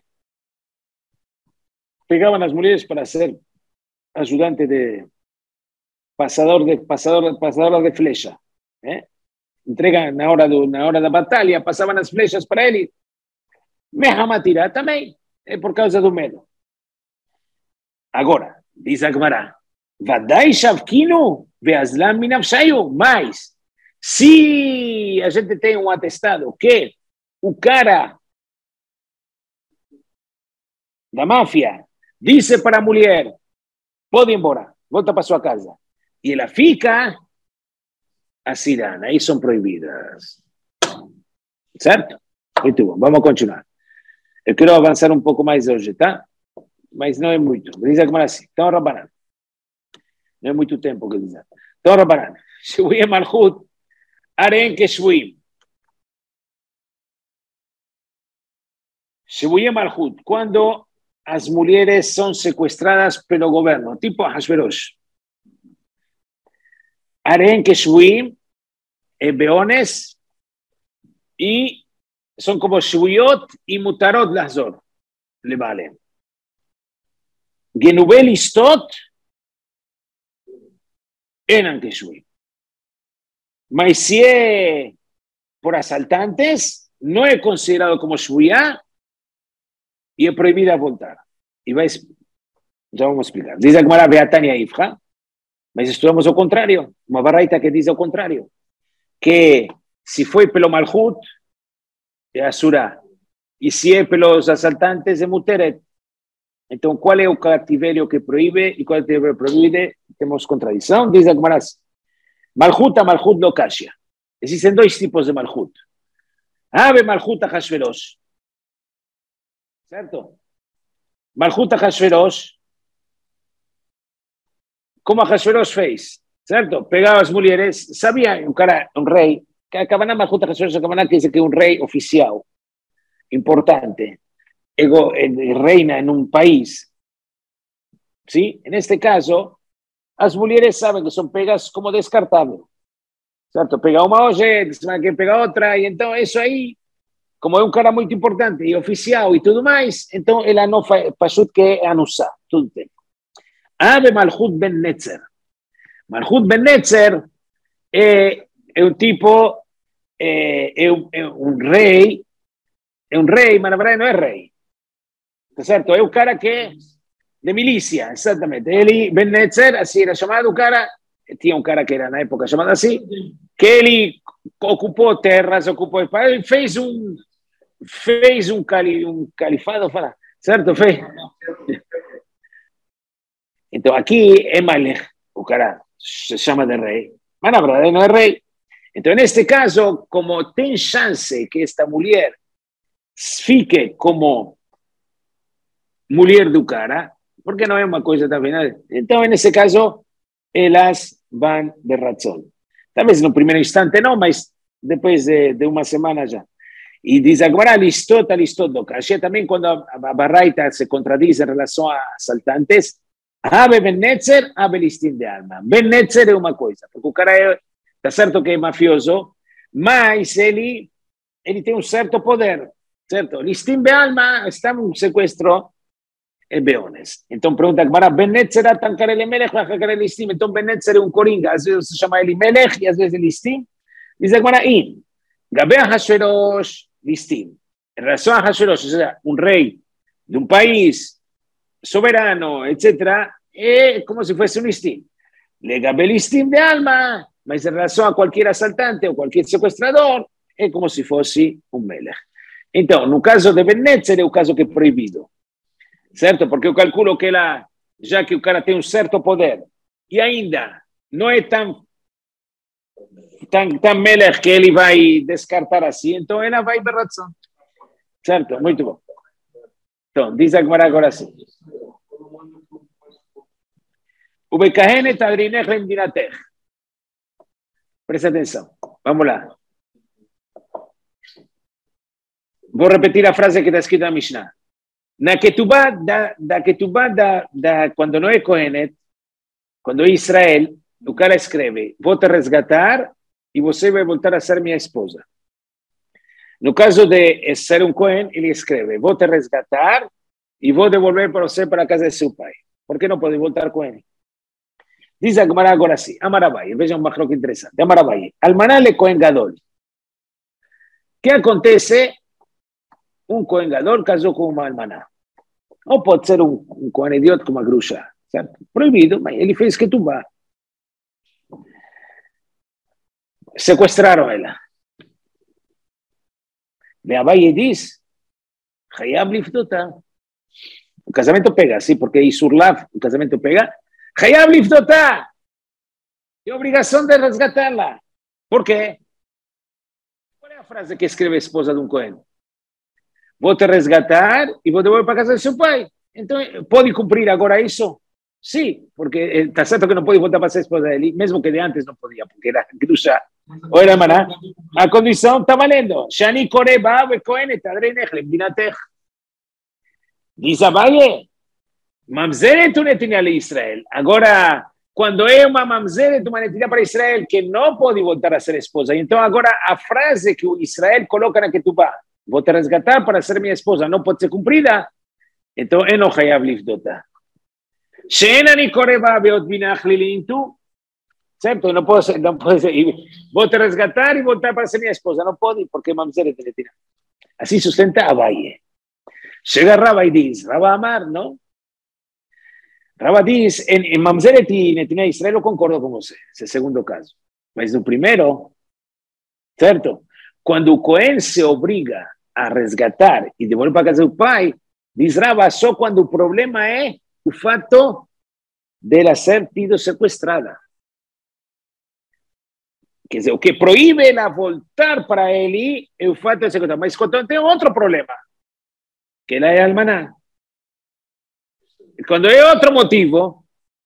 Pegavam as mulheres para ser ajudante de passador de passador, passador de flecha. ¿eh? Entregan na hora do na hora da batalha, passavam as flechas para ele. Mehamat irá também. É por causa do medo. Agora, diz a Agmará, Vadai Shavkinu veazlam minavshayu, mas se a gente tem um atestado que o cara da máfia disse para a mulher, pode ir embora, volta para sua casa, e ela fica, as irán, aí são proibidas. Certo? Muito bom, vamos continuar. Eu quero avançar um pouco mais hoje, tá? Mas não é muito. Diz a Agmará assim, então Rabanan. Não é muito tempo que diz. Então Rabanan, Shvuim Malchut, Aren que Shvuim. Shvuim Malchut, quando as mulheres são sequestradas pelo governo, tipo Hashverosh. Aren que Shvuim, é beones, e são como Shvuyot e Mutarot Lazor. Le valen. Genubel Listot, eran que Shvuim. Mas se é por asaltantes, não é considerado como Shvuyá e é proibida voltar. E vai, já vamos explicar. Diz a Agmará Beatania Ifra, mas estudamos o contrário. Uma baraita que diz o contrário. Que se foi pelo Malchut, é Asura. E se é pelos asaltantes, é Muteret. Então, qual é o cativeiro que proíbe e qual é o cativeiro que proíbe? Temos contradição. Diz a Agmará, Malchut a Malchut no Kashia. Existem dois tipos de Malchut. Ave Malchut a Hashverosh. Certo? Malchut a Hashverosh. Como a Hashverosh fez. Certo? Pegava as mulheres. Sabia um cara, um rei, que acaban a Malchut a Hashverosh, acaban que diz que é um rei oficial. Importante. Ego, reina en un país, ¿sí? En este caso, las mujeres saben que son pegas como descartables, ¿cierto? Pega una hoje, semana que pega otra, y entonces eso ahí, como es un cara muy importante y oficial y todo más, entonces ella no pasó que anunciar todo el tiempo. Ave Malchut ben Netzer. Malchut ben Netzer es un tipo, es un, un rey, es un rey, mas na verdade não é rei. Tá certo? É o cara que é de milícia, exatamente. Ele, Ben Netzer, assim era chamado o cara, tinha um cara que era na época chamado assim, que ele ocupou terras, ocupou espaço, e fez um, fez um, cali, um califado, fala, certo? Fez. Então aqui é Malech, o cara se chama de rei, mas na verdade não é rei. Então, neste caso, como tem chance que esta mulher fique como mulher do cara, porque não é uma coisa também. Então, nesse caso, elas vão de razão. Talvez no primeiro instante não, mas depois de, de uma semana já. E diz agora, listot, listot do cachê. Também quando a Baraita se contradiz em relação a assaltantes, habe ben netzer, habe listim de alma. Ben netzer é uma coisa, porque o cara é, tá certo que é mafioso, mas ele, ele tem um certo poder, certo? Listim de alma está num sequestro, é beones. Então pergunta agora, ben netzer a tancar ele melech, vai ficar ele listim. Então ben netzer é um coringa, às vezes se chama ele melech e às vezes listim. Diz agora, in, gabe Hashverosh, listim. Em relação a Hashverosh, ou seja, um rei de um país soberano, etcétera, é como se fosse um listim. Le gabe listim de alma, mas em relação a qualquer assaltante ou qualquer sequestrador, é como se fosse um melech. Então, no caso de Ben Netzer, é o caso que é proibido. Certo? Porque eu calculo que ela, já que o cara tem um certo poder, e ainda não é tão Tan, tan melech que ele vai descartar assim, então ela vai ter razão. Certo? Muito bom. Então, diz agora agora sim. O Bekahenet adrinech lemdinatech. Presta atenção. Vamos lá. Vou repetir a frase que está escrita na Mishnah. Na ketubá da, da ketubá da, da, quando não é Kohenet, quando é Israel, o cara escreve, vou te resgatar e você vai voltar a ser minha esposa. No caso de ser um Cohen, ele escreve, vou te resgatar e vou devolver para você para a casa de seu pai. Por que não pode voltar com ele? Diz a Gemara agora sim, Amarabai, veja um macro que interessante. Amarabai, Almaná le Cohen Gadol. O que acontece? Um Cohen Gadol casou com uma almaná. Ou pode ser um, um Cohen idiota com uma gruxa, certo? Proibido, mas ele fez que tu vá. Sequestraram ela. Le Abaye diz, Hayab liftotá. O casamento pega, sim, porque Isurlav, o casamento pega. Hayab liftotá. Tem obrigação de resgatá-la. Por quê? Qual é a frase que escreve a esposa de um Cohen? Vou te resgatar e vou devolver para a casa de seu pai. Então, pode cumprir agora isso? Sim, porque está certo que não pode voltar para ser esposa dele, mesmo que de antes não podia, porque era gruxa. Ou era maná. A condição está valendo. Shani koreba ve kohen tadreinech lemdinatech. Diz Abaye, mamzeret unetinha le Israel. Agora, quando é uma mamzeret, uma netinha para Israel, que não pode voltar a ser esposa. Então, agora, a frase que o Israel coloca na ketubá, vou te resgatar para ser minha esposa, não pode ser cumprida. Então, é no hayav lifdotá. She'enani koreba beot binach lilintu. Certo? Não pode, não pode ser. Vou te resgatar e voltar para ser minha esposa. Não pode, porque mamzeret netinha. Assim sustenta Abaye. Chega Rabba e diz, Rabba Amar, não? Rabba diz, em, em Mamzeret e Netinha Israel eu concordo com você, esse é o segundo caso. Mas no primeiro, certo? Quando o Cohen se obriga a resgatar e devolver para a casa do pai, diz Rabba, só quando o problema é o fato dela ser tido sequestrada. Quer dizer, o que proíbe ela voltar para ele é o fato de sequestrar. Mas quando tem outro problema, que ela é almaná. Quando é outro motivo,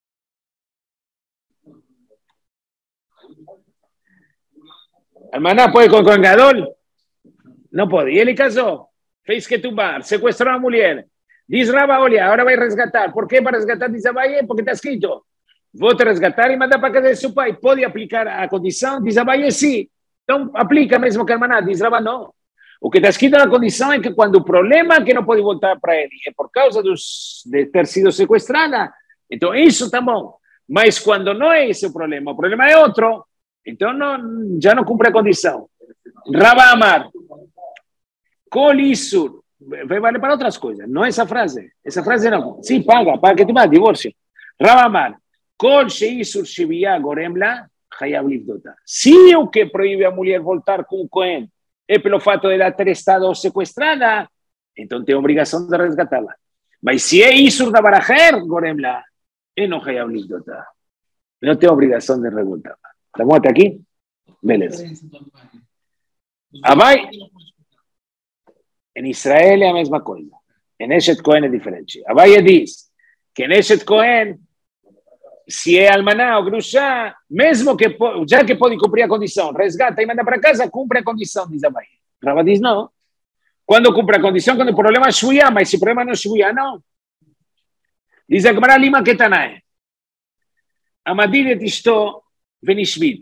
almaná pode com Cohen Gadol? Não pode. E ele casou, fez que tubar, sequestrou a mulher. Diz Rabba, olha, agora vai resgatar. Por que para resgatar? Diz Abaye, porque está escrito. Vou te resgatar e mandar para a casa de seu pai. Pode aplicar a condição? Diz Abaye, sim. Então aplica mesmo que almaná. Diz Rabba, não. O que está escrito na condição é que quando o problema é que não pode voltar para ele é por causa dos, de ter sido sequestrada, então isso está bom. Mas quando não é esse o problema, o problema é outro, então não, já não cumpre a condição. Rabba Amar, Kol Isur, vai valer para outras coisas, não essa frase. Essa frase não. Sim, paga, paga que tu vai, divórcio. Rabba Amar, Kol Sheisur Shivia Goremla, Hayav Livdota. Se o que proíbe a mulher voltar com o Cohen é pelo fato de ela ter estado sequestrada, então tem obrigação de resgatá-la. Mas se é isso da Barajer, Goremla, é não Hayav Livdotá. Não tem obrigação de revoltar. Estamos até aqui? Beleza. Abai, em Israel é a mesma coisa. Em Eshet Cohen é diferente. Abaye diz que em Eshet Cohen, se é almaná ou gruxá, mesmo que, já que pode cumprir a condição, resgata e manda para casa, cumpre a condição, diz Abaye. Rava diz não. Quando cumpre a condição, quando o problema é shvuya, mas se o problema não é shvuya, não. Diz a Gemara Lima Ketanae. Amadiret isto venishvit.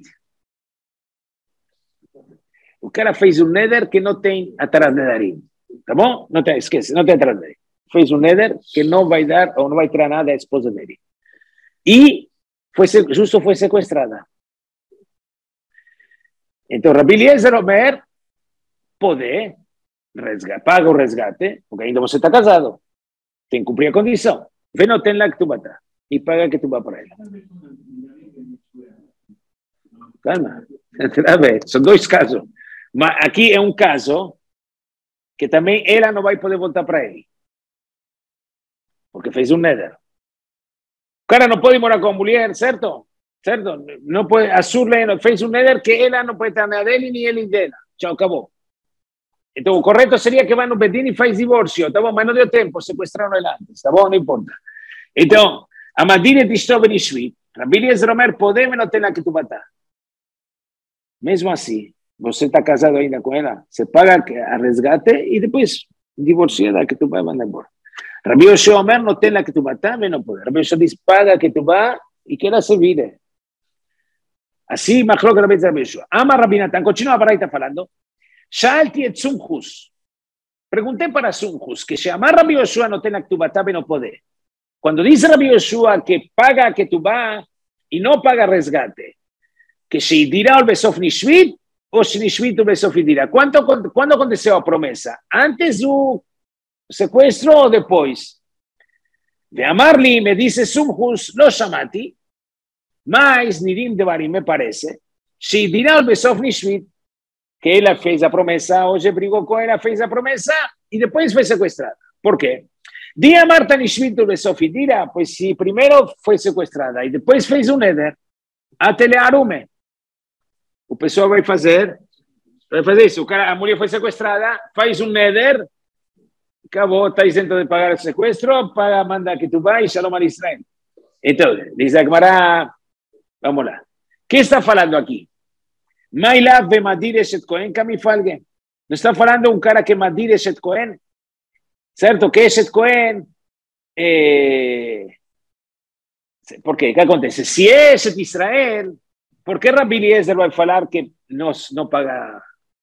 O cara fez um neder que não tem atrás de darim. Tá bom? Não tem, esquece, não tem atrás de darim. Fez um neder que não vai dar ou não vai tirar nada à esposa dele. E foi, justo foi sequestrada. Então, Rabi Eliezer Omer pode resgatar, paga o resgate, porque ainda você está casado. Tem que cumprir a condição. Vem não tem lá que tu bata. E paga que tu vá para ela. Calma. São dois casos. Mas aqui é um caso que também ela não vai poder voltar para ele. Porque fez um neder. O cara não pode morar com a mulher, certo? Certo? Não pode, a Surle fez um neder que ela não pode estar nem dele nem ele dela. Tchau, acabou. Então o correto seria que vai no Bedin e faz divórcio, tá bom? Mas não deu tempo, sequestraram ele antes, tá bom? Não importa. Então, a Madine de Stovenishvi, Rabi Eliezer Omer, podemos não ter lá que tu batar. Mesmo assim, você está casado ainda com ela, você paga a resgate e depois divorcia da que tu vai mandar embora. Rabi Yoshua Omer não tem lá que tu batar, mas não pode. Rabi Yoshua diz, paga que tu vá e que ela se vire. Assim, Machlok Rabi Yoshua. Ama Rabi Natan, continua a Baraita falando. Shalti et Sumchus. Perguntei para Sumchus que se amar Rabi Yoshua não tem lá que tu batar, mas não pode. Quando diz Rabi Yoshua que paga que tu vá e não paga resgate, que se dirá o Besof Nishvit ou se Nishvit o Besof dirá. Quando, quando aconteceu a promessa? Antes do sequestro ou depois? De Amarli me disse Sumchus, lo chamati, mas Nirim Devarim me parece, se dirá o Besof Nishvit, que ela fez a promessa, hoje brigou com ela, fez a promessa e depois foi sequestrada. Por quê? Dia Marta Nishvit o Besof dirá, pois se primeiro foi sequestrada e depois fez um neder, até le arume. O pessoal vai fazer, vai fazer isso. O cara, a mulher foi sequestrada, faz um neder, acabou, está isento de pagar o sequestro, paga, manda que tu vai, Shalom al Israel. Então, diz a Gemara, vamos lá. O que está falando aqui? Mailav ve Madir Eshet Cohen Kamifalge. Não está falando um cara que Madir Eshet Cohen? Certo? Que Eshet Cohen... Eh... Por quê? O que acontece? Se é Eshet Israel... ¿Por qué Rabi Eliezer va a falar que no, no paga?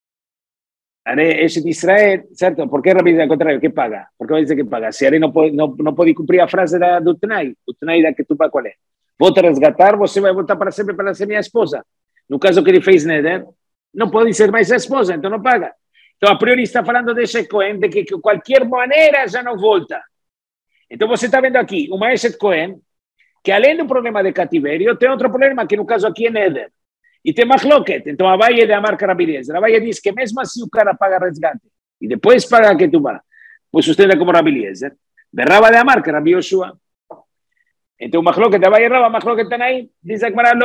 Es de Israel, ¿cierto? ¿Por qué Rabi Eliezer al contrario? ¿Qué paga? ¿Por qué va a decir que paga? Si Are no puede, no, no puede cumplir a frase da, do Tnai, o Tnai da que tu paga qual é? Vou te resgatar, você vai voltar para sempre para ser minha esposa. No caso que ele fez neder, não pode ser mais a esposa, então não paga. Então a priori está falando de Eshet Cohen, de que de qualquer maneira já não volta. Então você está vendo aqui, uma Eshet Cohen, que além do problema de cativerio, tem outro problema, que no caso aqui é neder. E tem machloket. Então, a Abaye de Amar Rabi Eliezer. A Abaye diz que mesmo assim o cara paga resgate e depois paga que tu vá, pois sustenta como Rabi Eliezer. Berraba de Amar, que Rabi Yoshua. Então, o machloket de Abaye Raba, machloket Tanaim, diz a Gemara,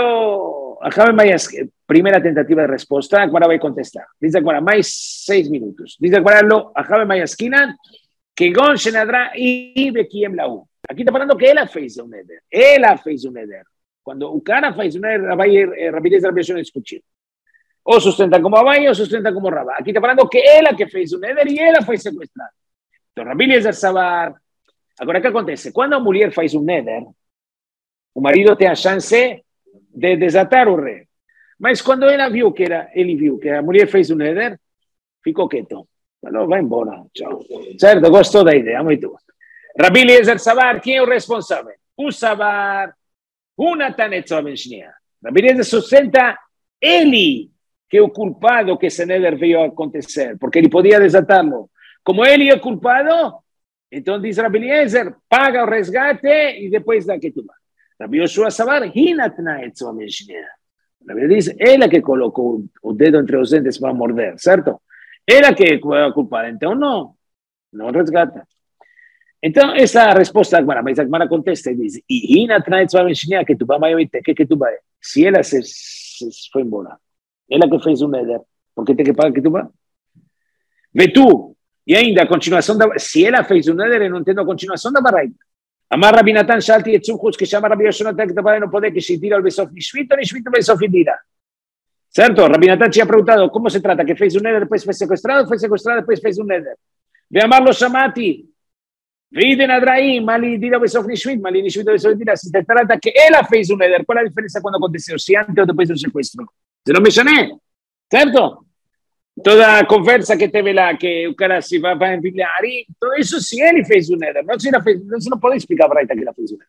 primeira tentativa de resposta, a Gemara vai contestar. Diz a Gemara, mais seis minutos. Diz a Gemara, a Jabe Mayaskinan, que Gon Shenadra e Bekiem Lau. Aqui está falando que ela fez um neder. Ela fez um neder. Quando o cara faz um neder, Rabi Eliezer Rabi Yoshua discutir. Ou sustenta como Abaye ou sustenta como Rabá. Aqui está falando que ela que fez um neder e ela foi sequestrada. Então, Rabi Eliezer Sabar. Agora, o que acontece? Quando a mulher faz um neder, o marido tem a chance de desatar o rei. Mas quando ela viu que era, ele viu que a mulher fez um neder, ficou quieto. Falou, vai embora. Tchau. Certo? Gostou da ideia. Muito bom. Rabi Eliezer Sabar, quem é o responsável? O Sabar, o Natan Etzoven Shnia. Rabi Eliezer sustenta ele, que é o culpado que esse neder veio a acontecer, porque ele podia desatá-lo. Como ele é culpado, então diz Rabi Eliezer, paga o resgate e depois dá que tu vai. Rabi Yoshua Sabar, Hinatna Etzoven Shnia. Rabi diz, ela que colocou o dedo entre os dentes para morder, certo? Ela que é a culpada, então não, não resgata. Então, essa resposta da Gemara, mas a Gemara contesta e diz, e Hina Tnaetz vai ensinar que tu vai mais ouvir, que que tu vai. Se ela se, se, se foi embora, ela que fez um neder, porque tem que pagar que tu vai. Vê tu, E ainda, a continuação da... Se ela fez o neder, eu não entendo a continuação da baraita. Amar Rabi Natan Shalti Etzumchus, que chama Rabi Yoshonatan, que trabalha no poder, que se tira o Besof Nishvit, ou Nishvit o Besof Dira. Certo? Rabi Natan tinha perguntado como se trata, que fez o neder, depois foi sequestrado, foi sequestrado, depois fez o neder. Ve Amar Lo Shamati, Viden Adraim, Mali Dira o Besof Nishvit, Mali Nishvit o Besof Dira. Se trata que ela fez o neder, qual é a diferença quando aconteceu? Se antes ou depois do sequestro? Se não me chamei. Certo? Toda a conversa que teve lá, que o cara se vai para enviar, tudo isso se ele fez o neder. Não se ela fez, não se não pode explicar para ela que ela fez o neder.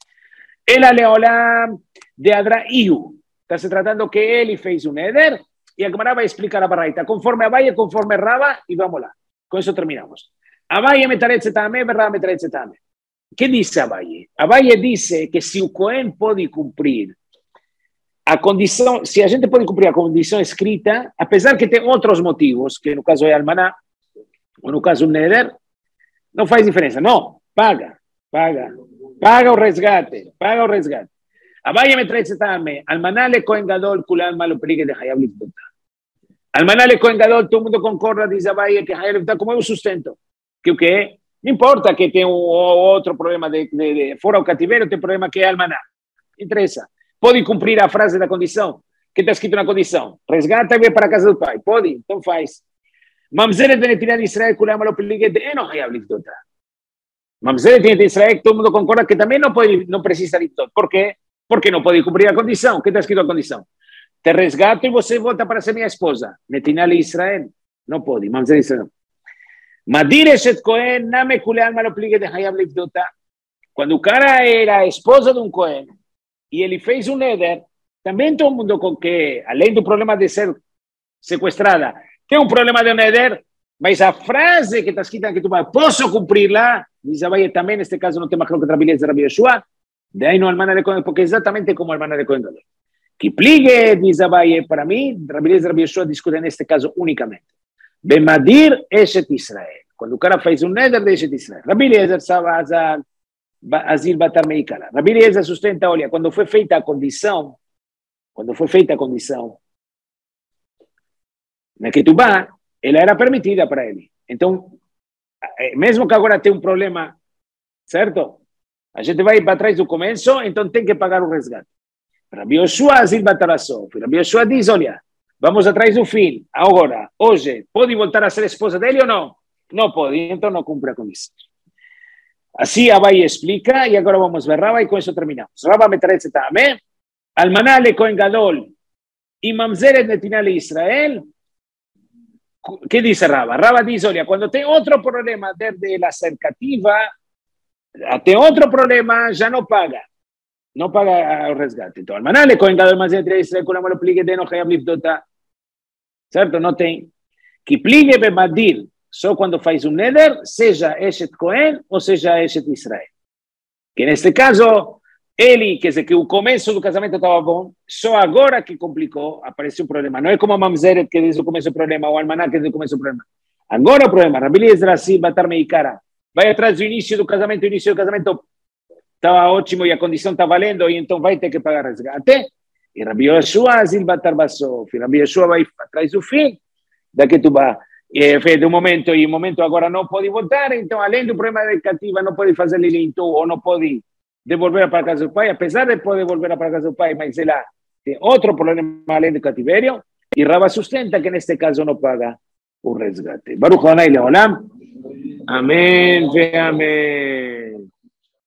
Ela leola de Adraiu. Está se tratando que ele fez o neder e a Gemara vai explicar a baraita conforme Abaye, conforme Rava e vamos lá. Com isso terminamos. Abaye metaretze tame, Rava metaretze tame. Que diz Abaye? Abaye diz que se o Cohen pode cumprir a condição, se a gente pode cumprir a condição escrita, apesar que tem outros motivos, que no caso é almaná, ou no caso o neder, não faz diferença. Não, paga, paga, paga o resgate, paga o resgate. Abaye me traz também, almaná le Cohen Gadol, kulan malo perigue de Hayab Lifdota. Almaná le Cohen Gadol, todo mundo concorda, diz Abaye, que Hayab Lifdota como é o sustento. Que o que? Não importa que tenha um outro problema, de, de, de, fora o cativeiro, tem problema que é almaná. Interessa. Pode cumprir a frase da condição, que está escrito na condição. Resgata e vem para a casa do pai. Pode? Então faz. Mamzeret de Netilat de Israel, kulam malo perigue de Eno Hayab Lifdota. Mamzeret de Israel, todo mundo concorda que também não, pode, não precisa de Lifdota. Por quê? Porque não pode cumprir a condição. O que está escrito a condição? Te resgato e você volta para ser minha esposa. Netinal e Israel. Não pode. Mamzer Israel. Madir eshet Cohen, name kulean malo pligue de Hayab Lifdota. Quando o cara era esposa de um Cohen e ele fez um neder, também todo mundo com que, além do problema de ser sequestrada, tem um problema de neder, mas a frase que está escrita aqui, posso cumprir-la, diz Abaye também, neste caso não tem mais que trabalhar de Rabi Yoshua, de aí no almaná de Cohen, porque é exatamente como o almaná de Cohen Gadol. Que pligue, diz Abaye, para mim, Rabi Rabi Yoshua discute neste caso unicamente. Bemadir eshet Israel. Quando o cara faz um neder de eshet Israel. Rabi Eliezer sabe Azil Batar Meikala. Rabi Eliezer sustenta, olha, quando foi feita a condição, quando foi feita a condição, na Ketubá, ela era permitida para ele. Então, mesmo que agora tenha um problema, certo? A gente vai para trás do começo, então tem que pagar o resgate. Rabi Yoshua Azil Batarassov. Rabi Yoshua diz, olha, vamos atrás do fim. Agora, hoje, pode voltar a ser esposa dele ou não? Não pode, então não cumpre a condição. Assim Abaye explica, e agora vamos ver Rava, e com isso terminamos. Rava Metaretze Tame, Almaná le Cohen Gadol, e Mamzeret Netinal Israel. Que diz Rava? Rava diz, olha, quando tem outro problema desde a cercativa, tem outro problema, já não paga. Não paga o resgate. Então, almaná le Cohen Gadol, Mamzeret Israel, kulam malo pligue de Eno Hayab Lifdota. Certo? Não tem. Que pligue bemadir, só quando faz um neder, seja eshet Cohen ou seja eshet Israel. Que neste caso, ele, quer dizer, que o começo do casamento estava bom, só agora que complicou, apareceu um problema. Não é como a Mamzeret, que desde o começo o problema, ou a almaná, que desde o começo o problema. Agora o problema, Rabi Eliezer assim, Batar Meikara, vai atrás do início do casamento, o início do casamento estava ótimo e a condição está valendo, e então vai ter que pagar resgate. E Rabi Yoshua Azil Batar Bassof, e Rabi Yoshua vai atrás do fim, da que tu vai, de um momento, e um momento agora não pode voltar, então além do problema de cativa, não pode fazer lilintu, ou não pode devolver para a casa do pai, apesar de poder devolver para a casa do pai, mas ela tem outro problema além do cativerio, e Rava sustenta que neste caso não paga o resgate. Baruch Adonai Leolam. Amém ve amém.